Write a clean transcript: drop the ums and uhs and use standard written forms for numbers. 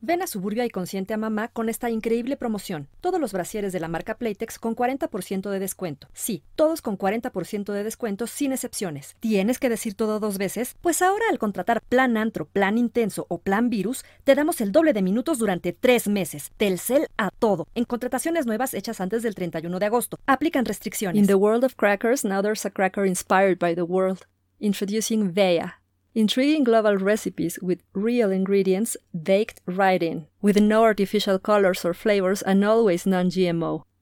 Ven a Suburbia y consiente a mamá con esta increíble promoción. Todos los brasieres de la marca Playtex con 40% de descuento. Sí, todos con 40% de descuento sin excepciones. ¿Tienes que decir todo 2 veces? Pues ahora al contratar Plan Antro, Plan Intenso o Plan Virus, te damos el doble de minutos durante 3 meses. Telcel a todo. En contrataciones nuevas hechas antes del 31 de agosto. Aplican restricciones. In the world of crackers, now there's a cracker inspired by the world. Introducing Veya. Intriguing global recipes with real ingredients baked right in, with no artificial colors or flavors and always non-GMO.